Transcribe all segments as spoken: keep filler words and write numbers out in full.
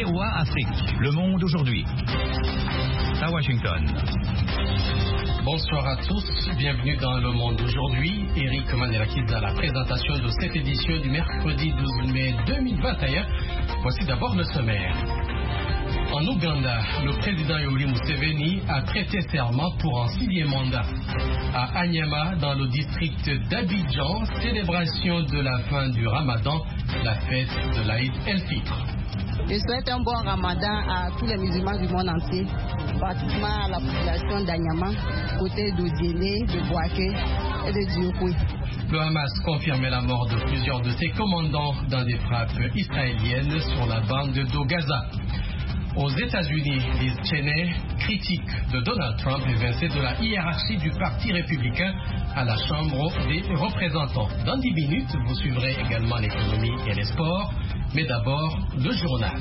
V O A Afrique. Le monde aujourd'hui. À Washington. Bonsoir à tous, bienvenue dans Le Monde aujourd'hui. Eric Manelakis à la présentation de cette édition du mercredi douze mai deux mille vingt et un. Voici d'abord le sommaire. En Ouganda, le président Yoweri Museveni a prêté serment pour un sixième mandat. À Anyama, dans le district d'Abidjan, célébration de la fin du Ramadan, la fête de l'Aïd el-Fitr. Je souhaite un bon Ramadan à tous les musulmans du monde entier, particulièrement à la population d'Anyama, côté de Djélé, de Bouaké et de Diokoué. Le Hamas confirmait la mort de plusieurs de ses commandants dans des frappes israéliennes sur la bande de Gaza. Aux États-Unis, Liz Cheney, critique de Donald Trump, évincé de la hiérarchie du Parti républicain à la Chambre des représentants. Dans dix minutes, vous suivrez également l'économie et les sports, mais d'abord le journal.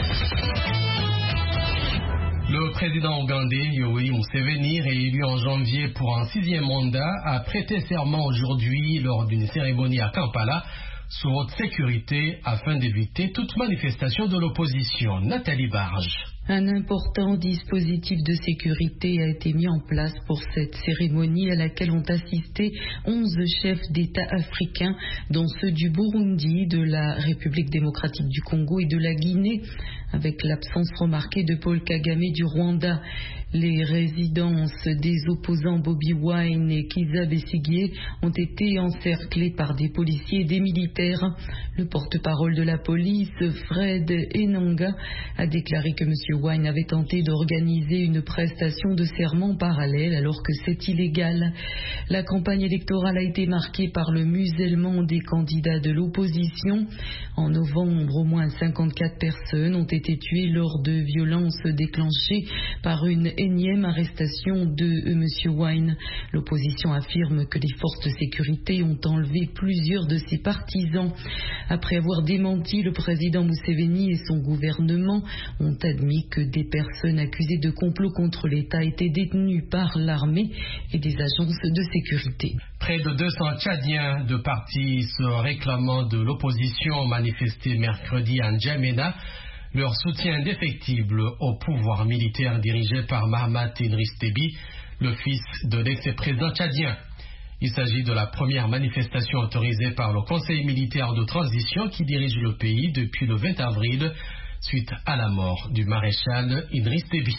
Le président ougandais Yoweri Museveni, réélu en janvier pour un sixième mandat, a prêté serment aujourd'hui lors d'une cérémonie à Kampala sous haute sécurité afin d'éviter toute manifestation de l'opposition. Nathalie Barge. Un important dispositif de sécurité a été mis en place pour cette cérémonie à laquelle ont assisté onze chefs d'État africains, dont ceux du Burundi, de la République démocratique du Congo et de la Guinée, avec l'absence remarquée de Paul Kagame du Rwanda. Les résidences des opposants Bobi Wine et Kizza Besigye ont été encerclées par des policiers et des militaires. Le porte-parole de la police, Fred Enanga, a déclaré que M. Wine avait tenté d'organiser une prestation de serment parallèle alors que c'est illégal. La campagne électorale a été marquée par le musellement des candidats de l'opposition. En novembre, au moins cinquante-quatre personnes ont été tuées lors de violences déclenchées par une énième arrestation de M. Wine. L'opposition affirme que les forces de sécurité ont enlevé plusieurs de ses partisans. Après avoir démenti, le président Museveni et son gouvernement ont admis que des personnes accusées de complot contre l'État étaient détenues par l'armée et des agences de sécurité. Près de deux cents Tchadiens de partis se réclamant de l'opposition ont manifesté mercredi à N'Djamena leur soutien indéfectible au pouvoir militaire dirigé par Mahamat Idriss Déby, le fils de l'ex-président tchadien. Il s'agit de la première manifestation autorisée par le Conseil militaire de transition qui dirige le pays depuis le vingt avril, suite à la mort du maréchal Idriss Déby.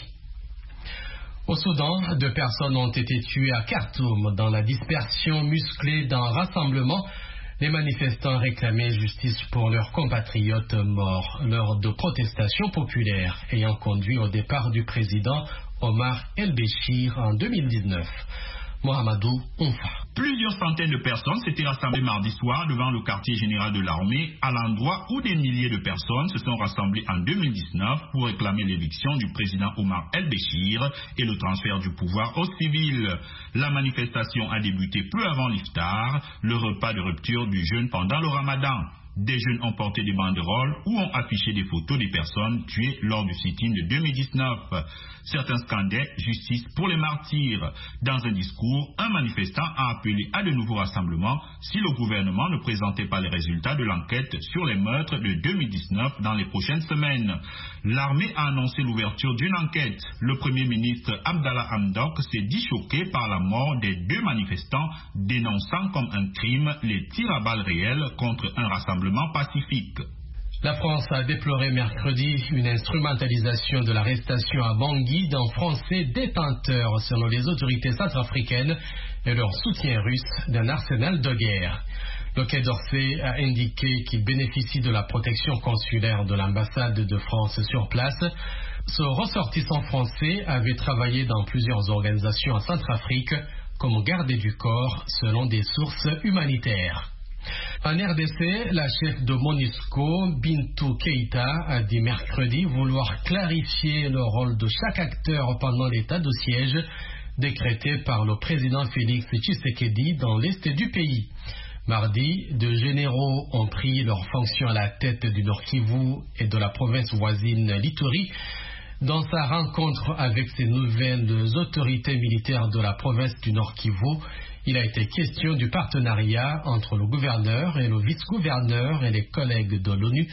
Au Soudan, deux personnes ont été tuées à Khartoum dans la dispersion musclée d'un rassemblement. Les manifestants réclamaient justice pour leurs compatriotes morts lors de protestations populaires ayant conduit au départ du président Omar el-Béchir en deux mille dix-neuf. Mohamedou Oumfa. Plusieurs centaines de personnes s'étaient rassemblées mardi soir devant le quartier général de l'armée, à l'endroit où des milliers de personnes se sont rassemblées en deux mille dix-neuf pour réclamer l'éviction du président Omar el-Béchir et le transfert du pouvoir aux civils. La manifestation a débuté peu avant l'iftar, le repas de rupture du jeûne pendant le ramadan. Des jeunes ont porté des banderoles ou ont affiché des photos des personnes tuées lors du sit-in de deux mille dix-neuf. Certains scandaient « Justice pour les martyrs ». Dans un discours, un manifestant a appelé à de nouveaux rassemblements si le gouvernement ne présentait pas les résultats de l'enquête sur les meurtres de deux mille dix-neuf dans les prochaines semaines. L'armée a annoncé l'ouverture d'une enquête. Le Premier ministre Abdallah Hamdok s'est dit choqué par la mort des deux manifestants, dénonçant comme un crime les tirs à balles réelles contre un rassemblement pacifique. La France a déploré mercredi une instrumentalisation de l'arrestation à Bangui d'un Français détenteur, selon les autorités centrafricaines, et leur soutien russe d'un arsenal de guerre. Le Quai d'Orsay a indiqué qu'il bénéficie de la protection consulaire de l'ambassade de France sur place. Ce ressortissant français avait travaillé dans plusieurs organisations en Centrafrique comme gardé du corps, selon des sources humanitaires. En R D C, la chef de MONUSCO, Bintou Keïta, a dit mercredi vouloir clarifier le rôle de chaque acteur pendant l'état de siège décrété par le président Félix Tshisekedi dans l'est du pays. Mardi, deux généraux ont pris leurs fonctions à la tête du Nord Kivu et de la province voisine l'Ituri. Dans sa rencontre avec ces nouvelles autorités militaires de la province du Nord Kivu, il a été question du partenariat entre le gouverneur et le vice-gouverneur et les collègues de l'ONU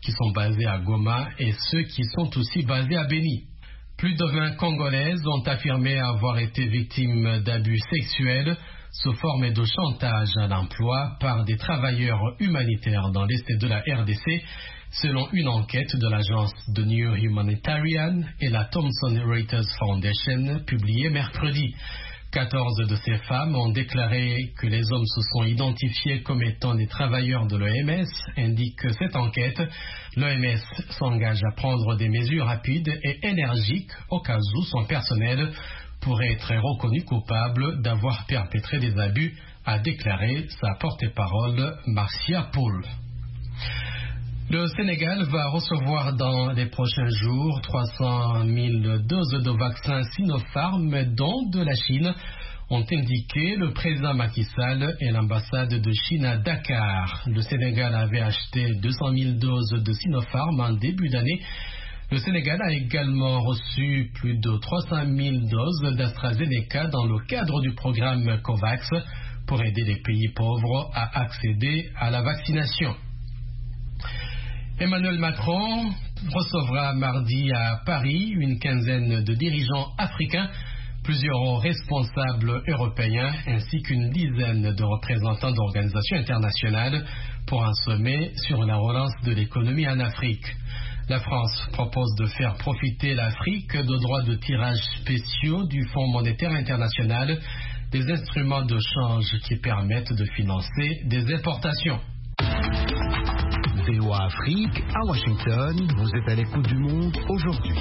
qui sont basés à Goma et ceux qui sont aussi basés à Beni. Plus de vingt Congolaises ont affirmé avoir été victimes d'abus sexuels sous forme de chantage à l'emploi par des travailleurs humanitaires dans l'est de la R D C, selon une enquête de l'agence The New Humanitarian et la Thomson Reuters Foundation publiée mercredi. quatorze de ces femmes ont déclaré que les hommes se sont identifiés comme étant des travailleurs de l'O M S, indique cette enquête. L'O M S s'engage à prendre des mesures rapides et énergiques au cas où son personnel pourrait être reconnu coupable d'avoir perpétré des abus, a déclaré sa porte-parole Marcia Poul. Le Sénégal va recevoir dans les prochains jours trois cent mille doses de vaccins Sinopharm, dont de la Chine, ont indiqué le président Macky Sall et l'ambassade de Chine à Dakar. Le Sénégal avait acheté deux cent mille doses de Sinopharm en début d'année. Le Sénégal a également reçu plus de trois cent mille doses d'AstraZeneca dans le cadre du programme COVAX pour aider les pays pauvres à accéder à la vaccination. Emmanuel Macron recevra mardi à Paris une quinzaine de dirigeants africains, plusieurs responsables européens ainsi qu'une dizaine de représentants d'organisations internationales pour un sommet sur la relance de l'économie en Afrique. La France propose de faire profiter l'Afrique de droits de tirage spéciaux du Fonds monétaire international, des instruments de change qui permettent de financer des importations. V O A Afrique, à Washington, vous êtes à l'écoute du monde aujourd'hui.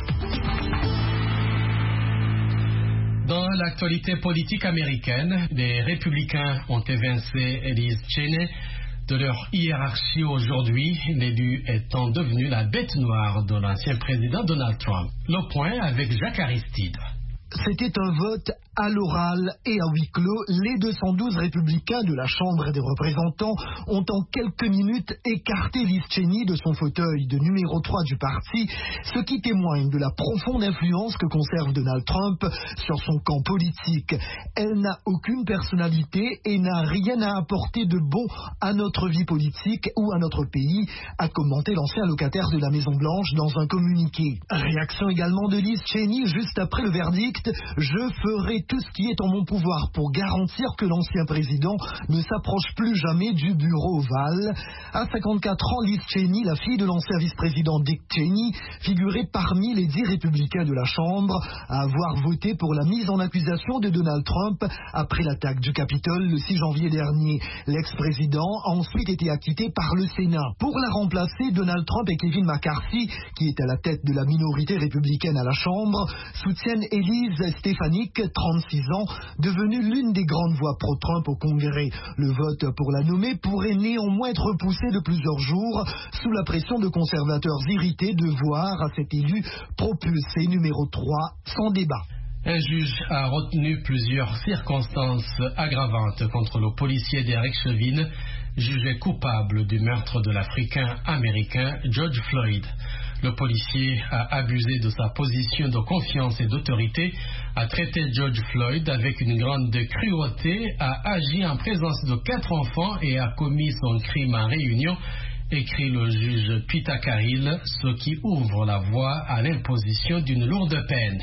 Dans l'actualité politique américaine, les républicains ont évincé Liz Cheney de leur hiérarchie aujourd'hui, l'élu étant devenu la bête noire de l'ancien président Donald Trump. Le point avec Jacques Aristide. C'était un vote à l'oral et à huis clos. Les deux cent douze républicains de la Chambre des représentants ont en quelques minutes écarté Liz Cheney de son fauteuil de numéro trois du parti, ce qui témoigne de la profonde influence que conserve Donald Trump sur son camp politique. Elle n'a aucune personnalité et n'a rien à apporter de bon à notre vie politique ou à notre pays, a commenté l'ancien locataire de la Maison-Blanche dans un communiqué. Réaction également de Liz Cheney juste après le verdict: je ferai tout ce qui est en mon pouvoir pour garantir que l'ancien président ne s'approche plus jamais du bureau ovale. À cinquante-quatre ans, Liz Cheney, la fille de l'ancien vice-président Dick Cheney, figurait parmi les dix républicains de la Chambre à avoir voté pour la mise en accusation de Donald Trump après l'attaque du Capitole le six janvier dernier. L'ex-président a ensuite été acquitté par le Sénat. Pour la remplacer, Donald Trump et Kevin McCarthy, qui est à la tête de la minorité républicaine à la Chambre, soutiennent Elise Stefanik, trente-six ans, devenue l'une des grandes voix pro-Trump au Congrès. Le vote pour la nommer pourrait néanmoins être repoussé de plusieurs jours sous la pression de conservateurs irrités de voir à cet élu propulsé numéro trois sans débat. Un juge a retenu plusieurs circonstances aggravantes contre le policier Derek Chauvin, jugé coupable du meurtre de l'Africain-Américain George Floyd. Le policier a abusé de sa position de confiance et d'autorité, a traité George Floyd avec une grande cruauté, a agi en présence de quatre enfants et a commis son crime en réunion, écrit le juge Peter Carrill, ce qui ouvre la voie à l'imposition d'une lourde peine.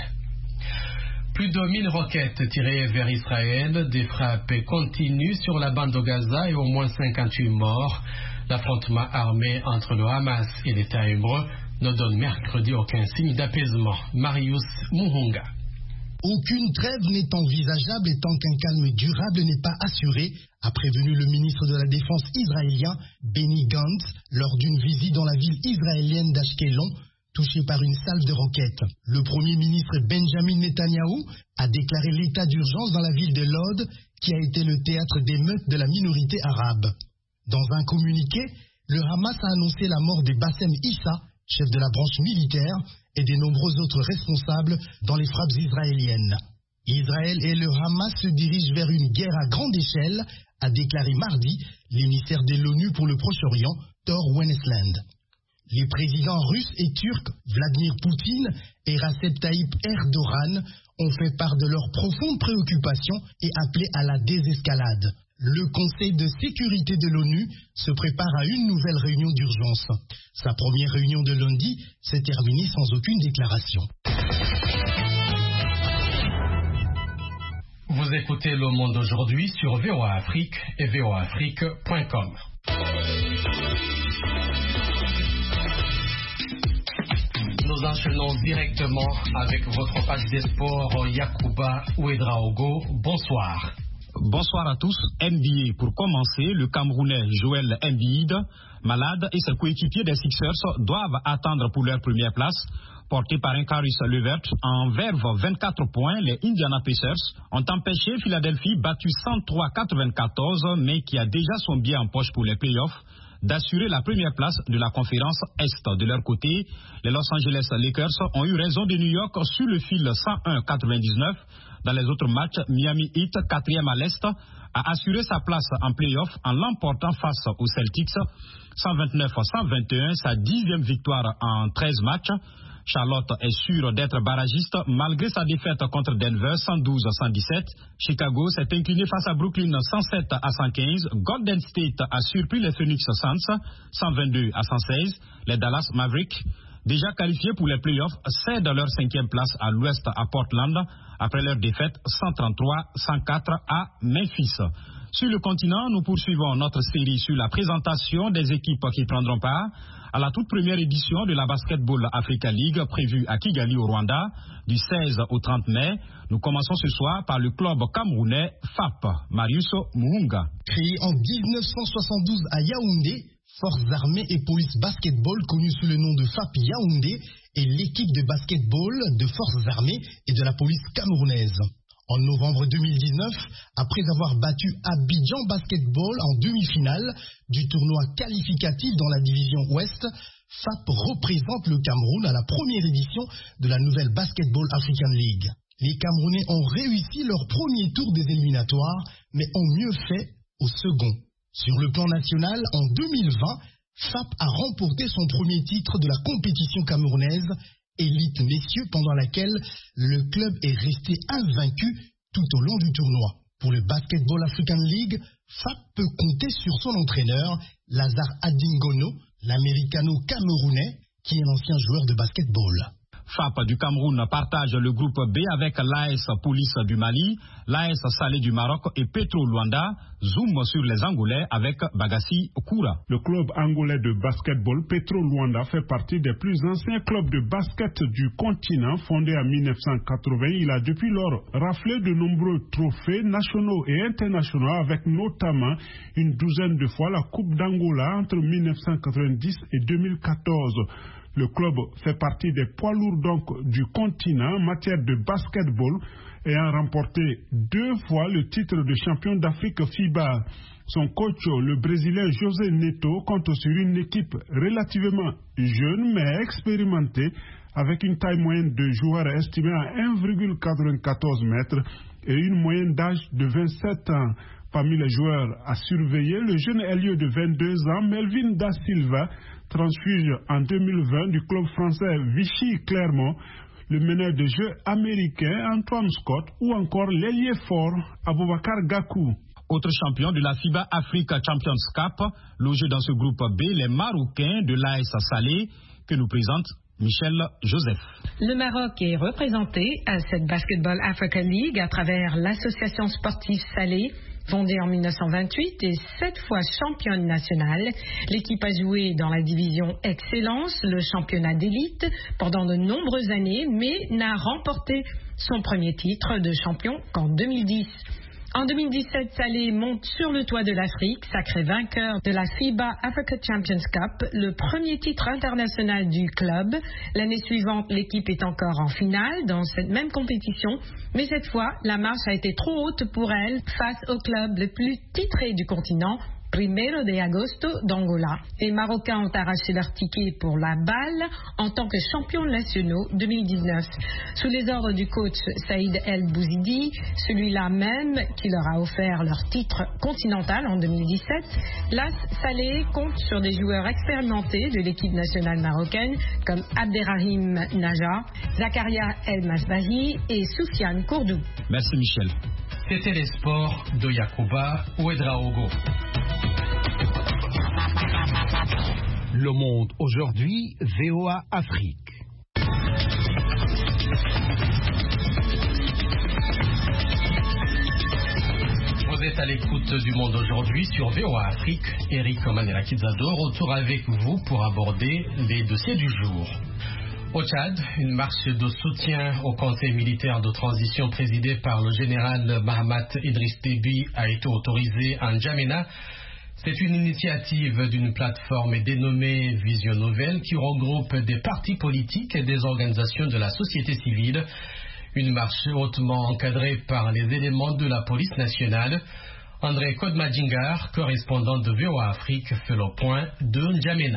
Plus de mille roquettes tirées vers Israël, des frappes continuent sur la bande de Gaza et au moins cinquante-huit morts. L'affrontement armé entre le Hamas et l'État hébreu ne donne mercredi aucun signe d'apaisement. Marius Muhunga. Aucune trêve n'est envisageable et tant qu'un calme durable n'est pas assuré, a prévenu le ministre de la Défense israélien Benny Gantz lors d'une visite dans la ville israélienne d'Ashkelon, touchée par une salve de roquettes. Le Premier ministre Benjamin Netanyahou a déclaré l'état d'urgence dans la ville de Lod, qui a été le théâtre d'émeutes de la minorité arabe. Dans un communiqué, le Hamas a annoncé la mort de Bassem Issa, chef de la branche militaire, et des nombreux autres responsables dans les frappes israéliennes. Israël et le Hamas se dirigent vers une guerre à grande échelle, a déclaré mardi l'émissaire de l'ONU pour le Proche-Orient, Thor Wennesland. Les présidents russes et turcs, Vladimir Poutine et Recep Tayyip Erdogan, ont fait part de leurs profondes préoccupations et appelé à la désescalade. Le Conseil de sécurité de l'ONU se prépare à une nouvelle réunion d'urgence. Sa première réunion de lundi s'est terminée sans aucune déclaration. Vous écoutez Le Monde aujourd'hui sur V O A Afrique et V O A Afrique point com. Nous enchaînons directement avec votre page des sports, Yacouba Ouedraogo. Bonsoir. Bonsoir à tous. N B A pour commencer, le Camerounais Joel Embiid, malade, et ses coéquipiers des Sixers doivent attendre pour leur première place. Porté par un Caris Levert, en verve vingt-quatre points, les Indiana Pacers ont empêché Philadelphie, battu cent trois à quatre-vingt-quatorze, mais qui a déjà son billet en poche pour les playoffs, d'assurer la première place de la conférence Est. De leur côté, les Los Angeles Lakers ont eu raison de New York sur le fil cent un à quatre-vingt-dix-neuf. Dans les autres matchs, Miami Heat, quatrième à l'Est, a assuré sa place en playoff en l'emportant face aux Celtics, cent vingt-neuf à cent vingt et un, sa dixième victoire en treize matchs. Charlotte est sûre d'être barragiste malgré sa défaite contre Denver cent douze à cent dix-sept. Chicago s'est incliné face à Brooklyn cent sept à cent quinze. Golden State a surpris les Phoenix Suns cent vingt-deux à cent seize. Les Dallas Mavericks, déjà qualifiés pour les playoffs, cèdent leur cinquième place à l'ouest à Portland après leur défaite cent trente-trois à cent quatre à Memphis. Sur le continent, nous poursuivons notre série sur la présentation des équipes qui prendront part à la toute première édition de la Basketball Africa League prévue à Kigali au Rwanda du seize au trente mai. Nous commençons ce soir par le club camerounais F A P. Marius Muhunga. Créé en dix-neuf cent soixante-douze à Yaoundé, Forces armées et police basketball connue sous le nom de F A P Yaoundé est l'équipe de basketball de Forces armées et de la police camerounaise. En novembre deux mille dix-neuf, après avoir battu Abidjan Basketball en demi-finale du tournoi qualificatif dans la division Ouest, F A P représente le Cameroun à la première édition de la nouvelle Basketball African League. Les Camerounais ont réussi leur premier tour des éliminatoires, mais ont mieux fait au second. Sur le plan national, en deux mille vingt, F A P a remporté son premier titre de la compétition camerounaise Élite Messieurs, pendant laquelle le club est resté invaincu tout au long du tournoi. Pour le Basketball African League, F A P peut compter sur son entraîneur, Lazare Adingono, l'américano-camerounais, qui est un ancien joueur de basketball. F A P du Cameroun partage le groupe B avec l'A S Police du Mali, l'A S Salé du Maroc et Petro Luanda. Zoom sur les Angolais avec Bagassi Koura. Le club angolais de basketball Petro Luanda fait partie des plus anciens clubs de basket du continent. Fondé en mille neuf cent quatre-vingts, il a depuis lors raflé de nombreux trophées nationaux et internationaux, avec notamment une douzaine de fois la Coupe d'Angola entre mille neuf cent quatre-vingt-dix et deux mille quatorze. Le club fait partie des poids lourds donc du continent en matière de basketball, ayant remporté deux fois le titre de champion d'Afrique FIBA. Son coach, le Brésilien José Neto, compte sur une équipe relativement jeune mais expérimentée, avec une taille moyenne de joueurs estimée à un virgule quatre-vingt-quatorze mètres et une moyenne d'âge de vingt-sept ans. Parmi les joueurs à surveiller, le jeune ailier de vingt-deux ans, Melvin Da Silva, transfuge en deux mille vingt du club français Vichy Clermont, le meneur de jeu américain Antoine Scott ou encore l'ailier fort Aboubakar Gakou. Autre champion de la FIBA Africa Champions Cup, logé dans ce groupe B, les Marocains de l'A S Salé, que nous présente Michel Joseph. Le Maroc est représenté à cette Basketball Africa League à travers l'association sportive Salé. Fondée en mille neuf cent vingt-huit et sept fois championne nationale, l'équipe a joué dans la division Excellence, le championnat d'élite, pendant de nombreuses années, mais n'a remporté son premier titre de champion qu'en deux mille dix. En deux mille dix-sept, Salé monte sur le toit de l'Afrique, sacré vainqueur de la FIBA Africa Champions Cup, le premier titre international du club. L'année suivante, l'équipe est encore en finale dans cette même compétition, mais cette fois, la marche a été trop haute pour elle face au club le plus titré du continent, Primero de Agosto d'Angola. Les Marocains ont arraché leur ticket pour la balle en tant que champions nationaux deux mille dix-neuf. Sous les ordres du coach Saïd El Bouzidi, celui-là même qui leur a offert leur titre continental en deux mille dix-sept, l'A S Salé compte sur des joueurs expérimentés de l'équipe nationale marocaine comme Abderrahim Naja, Zakaria El Masbahi et Soufiane Kourdou. Merci Michel. C'était les sports de Yacouba Ouedraogo. Le Monde aujourd'hui, V O A Afrique. Vous êtes à l'écoute du Monde aujourd'hui sur V O A Afrique. Eric Manela Kizado, retour avec vous pour aborder les dossiers du jour. Au Tchad, une marche de soutien au Conseil militaire de transition présidé par le général Mahamat Idriss Déby a été autorisée en N'Djamena. C'est une initiative d'une plateforme dénommée Vision Nouvelle qui regroupe des partis politiques et des organisations de la société civile. Une marche hautement encadrée par les éléments de la police nationale. André Kodmadjingar, correspondant de V O A Afrique, fait le point de N'Djamena.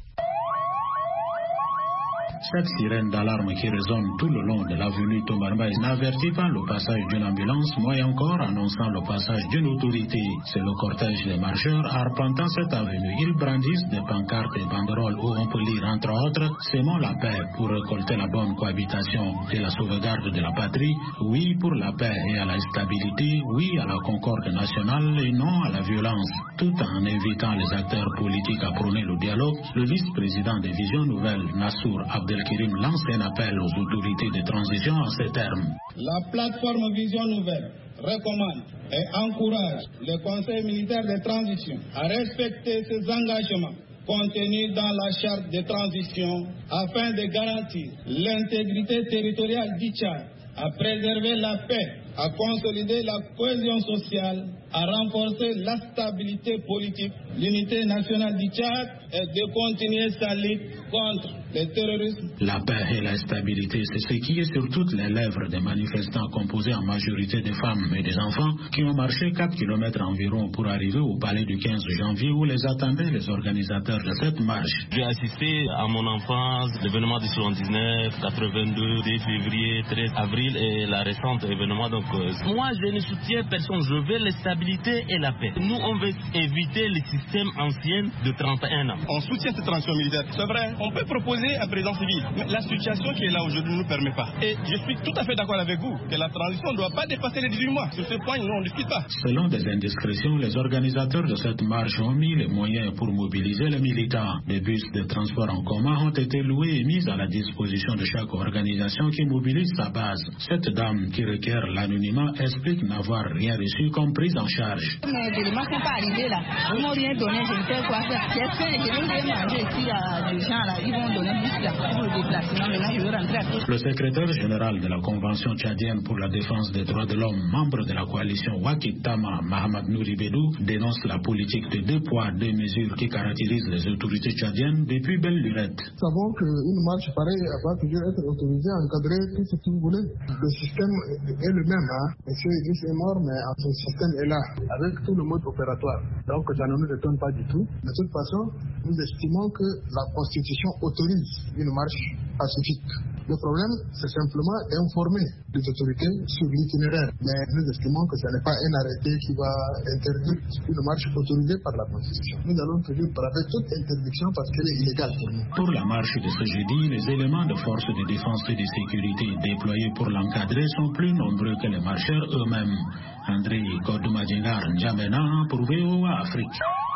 Cette sirène d'alarme qui résonne tout le long de l'avenue Tomarbaï n'avertit pas le passage d'une ambulance, moins encore annonçant le passage d'une autorité. C'est le cortège des marcheurs arpentant cette avenue. Ils brandissent des pancartes et banderoles où on peut lire entre autres « Sémons la paix pour récolter la bonne cohabitation et la sauvegarde de la patrie. Oui pour la paix et à la stabilité. Oui à la concorde nationale et non à la violence. » Tout en invitant les acteurs politiques à prôner le dialogue, le vice-président des Visions Nouvelles, Nassour Abdelkirim, lance un appel aux autorités de transition en ces termes. La plateforme Vision Nouvelle recommande et encourage le Conseil militaire de transition à respecter ses engagements contenus dans la charte de transition afin de garantir l'intégrité territoriale du Tchad, à préserver la paix, à consolider la cohésion sociale, à renforcer la stabilité politique, l'unité nationale du Tchad et de continuer sa lutte contre le terrorisme. La paix et la stabilité, c'est ce qui est sur toutes les lèvres des manifestants composés en majorité de femmes et des enfants qui ont marché quatre kilomètres environ pour arriver au palais du quinze janvier où les attendaient les organisateurs de cette marche. J'ai assisté à mon enfance, l'événement de soixante-dix-neuf, quatre-vingt-deux, deux février, treize avril et la récente événement. Donc, euh, moi, je ne soutiens personne. Je veux la stabilité et la paix. Nous, on veut éviter le système ancien de trente et un ans. On soutient cette transition militaire. C'est vrai, on peut proposer un président civil. Mais la situation qui est là aujourd'hui ne nous permet pas. Et je suis tout à fait d'accord avec vous que la transition ne doit pas dépasser les dix-huit mois. Sur ce point, nous, on ne discute pas. Selon des indiscrétions, les organisateurs de cette marche ont mis les moyens pour mobiliser les militants. Des bus de transport en commun ont été loués et mis à la disposition de chaque organisation qui mobilise sa base. Cette dame qui requiert l'anonymat explique n'avoir rien reçu comme prise en charge. Mes éléments ne sont pas arrivés là. Ils m'ont rien donné, je ne sais quoi faire. J'espère que je vais manger ici à des gens là. Ils vont donner juste là pour le déplacement. Maintenant, je vais rentrer à tout. Le secrétaire général de la Convention tchadienne pour la défense des droits de l'homme, membre de la coalition Wakitama, Mahamad Nouribedou, dénonce la politique de deux poids, deux mesures qui caractérise les autorités tchadiennes depuis belle lurette. Nous savons qu'une marche pareille va toujours être autorisée, encadrée, tout ce que vous voulez. Le système est le même. Hein. Monsieur Idriss est mort, mais son système est là, avec tout le mode opératoire. Donc ça ne nous étonne pas du tout. De toute façon, nous estimons que la Constitution autorise une marche pacifique. Le problème, c'est simplement d'informer les autorités sur l'itinéraire. Mais nous estimons que ce n'est pas un arrêté qui va interdire une marche autorisée par la Constitution. Nous allons toujours braver toute interdiction parce qu'elle est illégale pour nous. Pour la marche de ce jeudi, les éléments de force de défense et de sécurité déployés pour l'encadrer sont plus nombreux que les marcheurs eux-mêmes. André Kodmadjingar, N'Djamena pour V O A Afrique.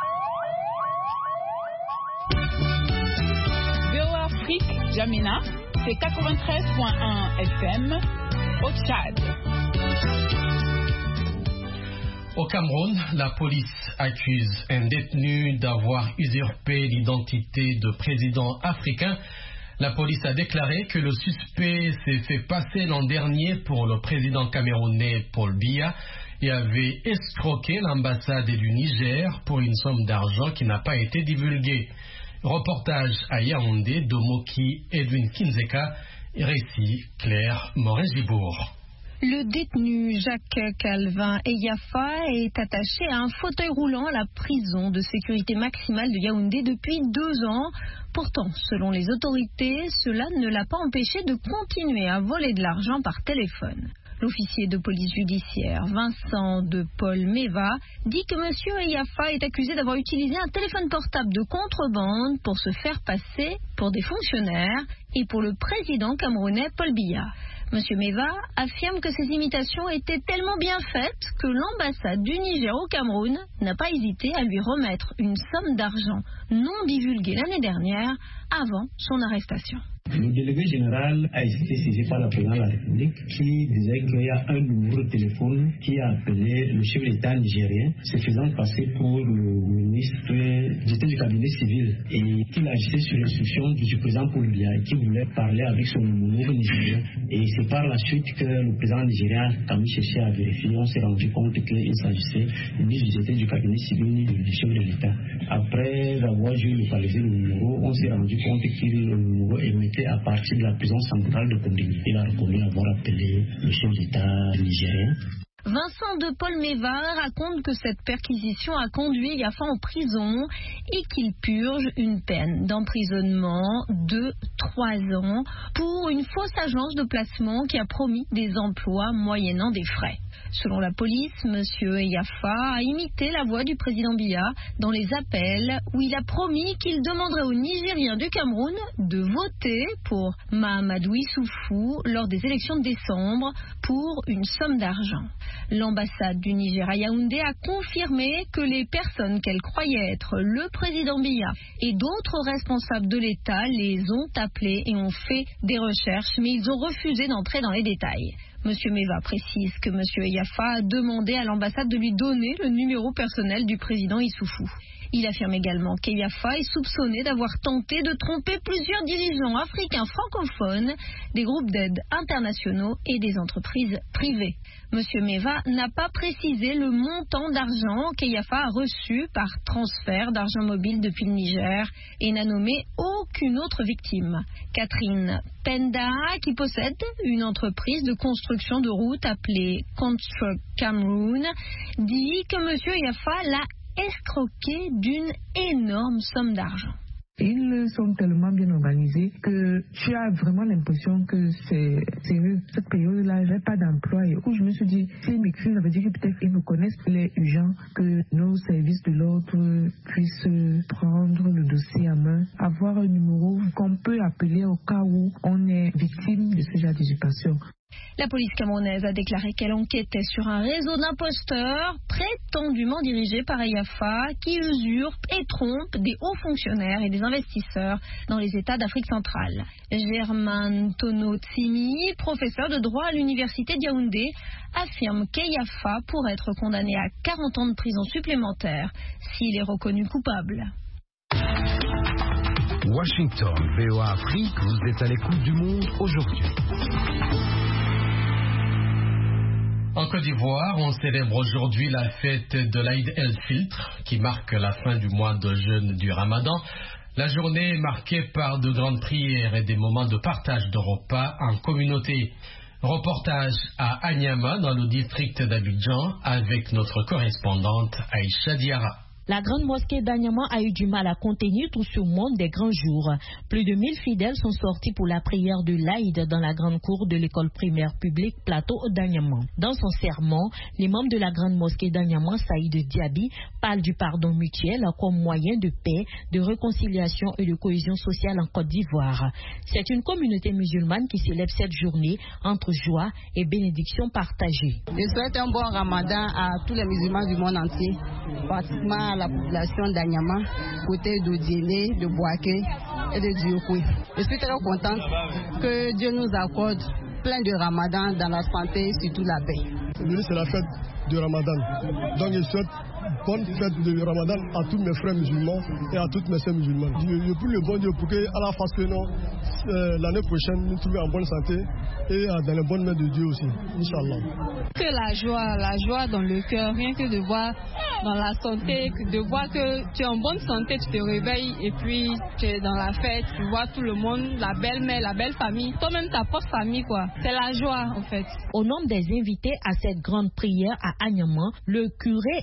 V O A Afrique, N'Djamena, c'est quatre-vingt-treize point un F M au Tchad. Au Cameroun, la police accuse un détenu d'avoir usurpé l'identité de président africain. La police a déclaré que le suspect s'est fait passer l'an dernier pour le président camerounais Paul Biya et avait escroqué l'ambassade du Niger pour une somme d'argent qui n'a pas été divulguée. Reportage à Yaoundé de Moki Edwin Kinzeka, récit Claire Morin-Gibourg. Le détenu Jacques Calvin Eyafa est attaché à un fauteuil roulant à la prison de sécurité maximale de Yaoundé depuis deux ans. Pourtant, selon les autorités, cela ne l'a pas empêché de continuer à voler de l'argent par téléphone. L'officier de police judiciaire Vincent de Paul Meva dit que M. Eyafa est accusé d'avoir utilisé un téléphone portable de contrebande pour se faire passer pour des fonctionnaires et pour le président camerounais Paul Biya. Monsieur Meva affirme que ces imitations étaient tellement bien faites que l'ambassade du Niger au Cameroun n'a pas hésité à lui remettre une somme d'argent non divulguée l'année dernière avant son arrestation. Le délégué général a été saisi par la présidente de la République qui disait qu'il y a un numéro de téléphone qui a appelé le chef d'État nigérien, se faisant passer pour le ministre du cabinet civil et qu'il agissait sur l'instruction du président Paul Biya et qui voulait parler avec son numéro nigérien. Et c'est par la suite que le président nigérien a mis cherché à vérifier. On s'est rendu compte qu'il s'agissait ni du cabinet civil ni du chef de l'État. Après avoir localisé le numéro, on s'est rendu compte que le numéro émettait à partir de la prison centrale de Kondé. Il a reconnu avoir appelé le chef d'État nigérien. Vincent de Paul Meva raconte que cette perquisition a conduit Yafa en prison et qu'il purge une peine d'emprisonnement de trois ans pour une fausse agence de placement qui a promis des emplois moyennant des frais. Selon la police, M. Yafa a imité la voix du président Biya dans les appels où il a promis qu'il demanderait aux Nigériens du Cameroun de voter pour Mahamadou Issoufou lors des élections de décembre pour une somme d'argent. L'ambassade du Niger à Yaoundé a confirmé que les personnes qu'elle croyait être le président Biya et d'autres responsables de l'État les ont appelés et ont fait des recherches, mais ils ont refusé d'entrer dans les détails. Monsieur Meva précise que Monsieur Yafa a demandé à l'ambassade de lui donner le numéro personnel du président Issoufou. Il affirme également que Yafa est soupçonné d'avoir tenté de tromper plusieurs dirigeants africains francophones, des groupes d'aide internationaux et des entreprises privées. Monsieur Meva n'a pas précisé le montant d'argent que Yafa a reçu par transfert d'argent mobile depuis le Niger et n'a nommé aucune autre victime. Catherine Penda, qui possède une entreprise de construction de routes appelée Construct Cameroun, dit que Monsieur Yafa l'a escroqué d'une énorme somme d'argent. Ils sont tellement bien organisés que tu as vraiment l'impression que c'est sérieux. Cette période-là, j'ai pas d'emploi. Et où je me suis dit, s'ils m'écrivent, ça veut dire que peut-être ils me connaissent. Il est urgent que nos services de l'ordre puissent prendre le dossier en main, avoir un numéro qu'on peut appeler au cas où on est victime de ce genre d'usurpation. La police camerounaise a déclaré qu'elle enquêtait sur un réseau d'imposteurs prétendument dirigé par Yafa qui usurpe et trompe des hauts fonctionnaires et des investisseurs dans les États d'Afrique centrale. Germain Tono-Tsimi, professeur de droit à l'université de Yaoundé, affirme qu'Yafa pourrait être condamné à quarante ans de prison supplémentaire s'il est reconnu coupable. Washington, V O A Afrique, vous êtes à l'écoute du monde aujourd'hui. En Côte d'Ivoire, on célèbre aujourd'hui la fête de l'Aïd el-Fitr, qui marque la fin du mois de jeûne du Ramadan. La journée est marquée par de grandes prières et des moments de partage de repas en communauté. Reportage à Anyama, dans le district d'Abidjan, avec notre correspondante Aïcha Diarra. La grande mosquée d'Anyama a eu du mal à contenir tout ce monde des grands jours. Plus de mille fidèles sont sortis pour la prière de l'Aïd dans la grande cour de l'école primaire publique Plateau d'Anyama. Dans son sermon, l'imam de la grande mosquée d'Anyama, Saïd Diaby, parle du pardon mutuel comme moyen de paix, de réconciliation et de cohésion sociale en Côte d'Ivoire. C'est une communauté musulmane qui célèbre cette journée entre joie et bénédiction partagée. Je souhaite un bon ramadan à tous les musulmans du monde entier, pratiquement à la population d'Anyama, côté d'Odiélé, de Boaké et de Diokoué. Je suis très contente que Dieu nous accorde plein de ramadan dans la santé et surtout la paix. Aujourd'hui, c'est la fête de Ramadan. Donc, je souhaite bonne fête de Ramadan à tous mes frères musulmans et à toutes mes sœurs musulmanes. Je, je prie le bon Dieu pour qu'à la face que non, euh, l'année prochaine, nous trouvions en bonne santé et euh, dans les bonnes mains de Dieu aussi. Inch'Allah. Que la joie, la joie dans le cœur, rien que de voir dans la santé, de voir que tu es en bonne santé, tu te réveilles et puis tu es dans la fête, tu vois tout le monde, la belle-mère, la belle famille, toi-même ta propre famille, quoi. C'est la joie en fait. Au nom des invités à cette grande prière à Anyama, le curé de la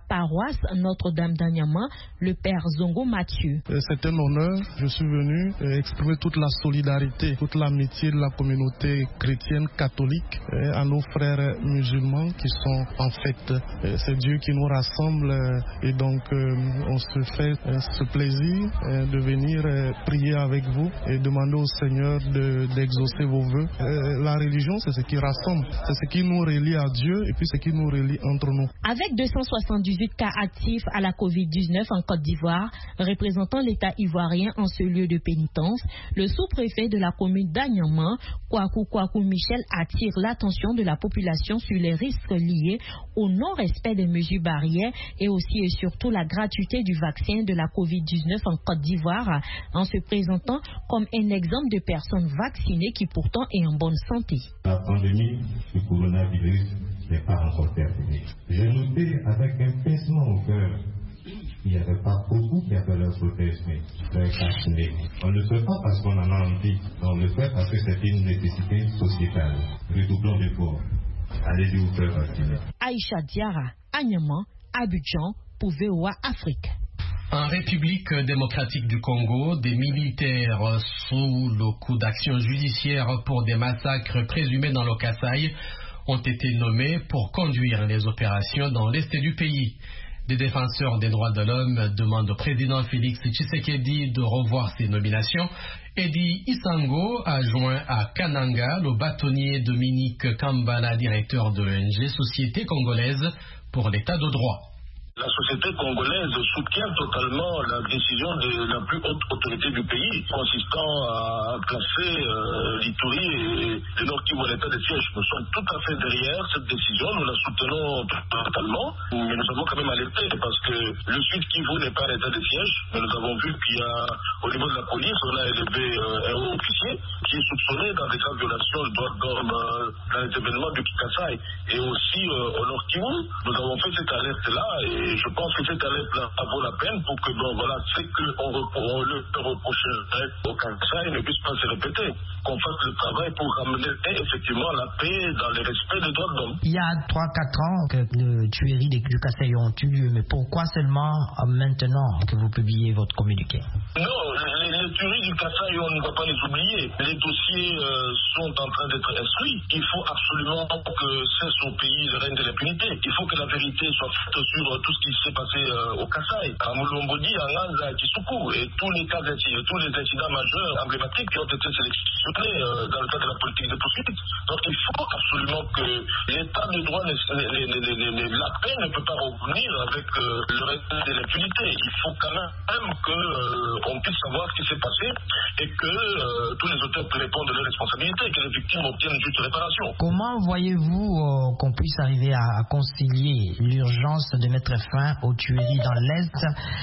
paroisse Notre-Dame d'Anyama, le père Zongo Mathieu. C'est un honneur. Je suis venu exprimer toute la solidarité, toute l'amitié de la communauté chrétienne catholique à nos frères musulmans qui sont en fête. C'est Dieu qui nous rassemble et donc on se fait ce plaisir de venir prier avec vous et demander au Seigneur de, d'exaucer vos vœux. La religion, c'est ce qui rassemble, c'est ce qui nous relie à Dieu et puis ce qui nous relie entre nous. Avec deux cent soixante-dix-huit cas actifs à la covid dix-neuf en Côte d'Ivoire, représentant l'État ivoirien en ce lieu de pénitence, le sous-préfet de la commune d'Anyama, Kwaku Kwaku Michel, attire l'attention de la population sur les risques liés au non-respect des mesures barrières et aussi et surtout la gratuité du vaccin de la covid dix-neuf en Côte d'Ivoire, en se présentant comme un exemple de personnes vaccinées qui pourtant est en bonne santé. La pandémie du coronavirus n'est pas encore terminée. J'ai noté avec un pincement au cœur qu'il n'y avait pas beaucoup qui avaient leur protège, mais leur vacciné. On ne le fait pas parce qu'on en a envie, on le fait parce que c'est une nécessité sociétale. Redoublons d'efforts. Allez-y vous faire vacciner. Aïcha Diara, Anyama, Abidjan, pour V O A Afrique. En République démocratique du Congo, des militaires sous le coup d'action judiciaire pour des massacres présumés dans le Kasaï ont été nommés pour conduire les opérations dans l'est du pays. Des défenseurs des droits de l'homme demandent au président Félix Tshisekedi de revoir ses nominations. Eddie Isango a joint à Kananga le bâtonnier Dominique Kambala, directeur de l'O N G Société Congolaise pour l'État de droit. La société congolaise soutient totalement la décision de la plus haute autorité du pays, consistant à placer euh, l'Ituri et le Nord Kivu à l'état de siège. Nous sommes tout à fait derrière cette décision, nous la soutenons totalement, mais nous avons quand même alerté parce que le Sud Kivu n'est pas à l'état de siège, mais nous avons vu qu'il y a, au niveau de la police, on a élevé euh, un haut officier qui est soupçonné dans des cas de violation de droits de l'homme euh, dans les événements du Kasaï et aussi euh, au Nord Kivu. Nous avons fait cette alerte-là et Et je pense que cette alerte-là vaut la peine pour que, bon, voilà, ce qu'on on le reprocherait au Kasaï ne puisse pas se répéter. Qu'on fasse le travail pour ramener effectivement la paix dans le respect des droits de l'homme. Il y a trois quatre ans que les tueries du Kasaï ont eu lieu, mais pourquoi seulement maintenant que vous publiez votre communiqué? Non, les, les tueries du Kasaï, on ne va pas les oublier. Les dossiers euh, sont en train d'être instruits. Il faut absolument que cesse au pays le règne de l'impunité. Il faut que la vérité soit faite sur tout ce qui s'est passé euh, au Kasaï, à Moulombodi, à Nganza, à Kisuku, et tous les cas d'incidents, tous les incidents majeurs emblématiques qui ont été sélectionnés euh, dans le cadre de la politique de poursuite. Donc il faut absolument que l'état de droit, les, les, les, les, les, la paix ne peut pas revenir avec euh, le reste de l'impunité. Il faut quand même qu'on euh, puisse savoir ce qui s'est passé et que euh, tous les auteurs répondent de leurs responsabilités, que les victimes obtiennent une juste réparation. Comment voyez-vous euh, qu'on puisse arriver à, à concilier l'urgence de mettre fin aux tueries dans l'Est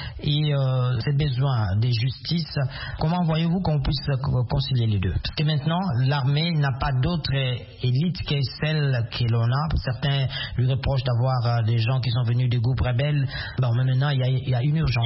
et euh, ces besoins de justice? Comment voyez-vous qu'on puisse concilier les deux? Parce que maintenant, l'armée n'a pas d'autre élite que celle que l'on a. Certains lui reprochent d'avoir euh, des gens qui sont venus des groupes rebelles. Bon, mais maintenant, il y a, il y a une urgence.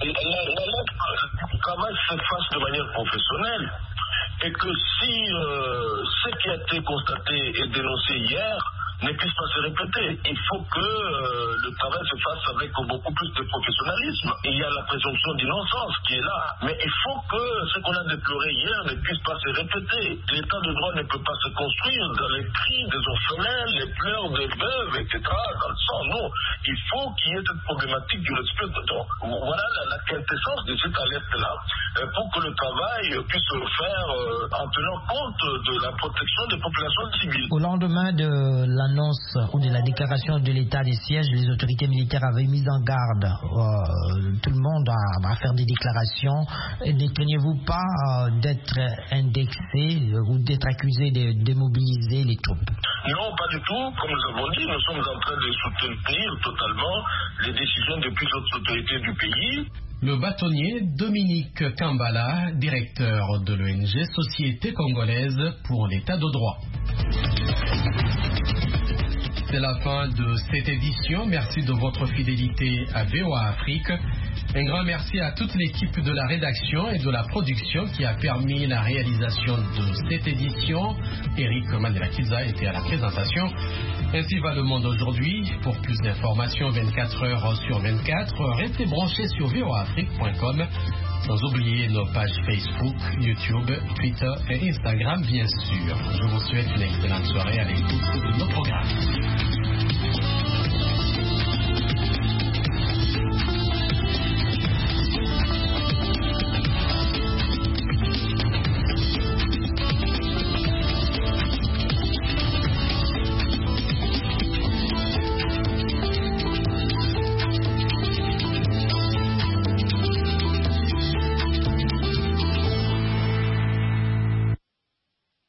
Le travail se fasse de manière professionnelle et que si euh, ce qui a été constaté et dénoncé hier ne puisse pas se répéter. Il faut que euh, le travail se fasse avec beaucoup plus de professionnalisme. Il y a la présomption d'innocence qui est là. Mais il faut que ce qu'on a déploré hier ne puisse pas se répéter. L'état de droit ne peut pas se construire dans les cris des orphelins, les pleurs des veuves, et cetera, dans le sang. Non. Il faut qu'il y ait cette problématique du respect de droit. Voilà la, la quintessence de cette alerte-là, euh, pour que le travail puisse se faire euh, en tenant compte de la protection des populations civiles. Au lendemain de la l'annonce ou de la déclaration de l'état des sièges, les autorités militaires avaient mis en garde euh, tout le monde à, à faire des déclarations. Ne craignez-vous pas euh, d'être indexé euh, ou d'être accusé de démobiliser les troupes? Non, pas du tout. Comme nous avons dit, nous sommes en train de soutenir totalement les décisions des plus hautes autorités du pays. Le bâtonnier Dominique Kambala, directeur de l'O N G Société Congolaise pour l'État de droit. C'est la fin de cette édition. Merci de votre fidélité à V O A Afrique. Un grand merci à toute l'équipe de la rédaction et de la production qui a permis la réalisation de cette édition. Eric Mandela-Kiza était à la présentation. Ainsi va le monde aujourd'hui. Pour plus d'informations vingt-quatre heures sur vingt-quatre, restez branchés sur v o a afrique point com. Sans oublier nos pages Facebook, YouTube, Twitter et Instagram, bien sûr. Je vous souhaite une excellente soirée à l'écoute de nos programmes.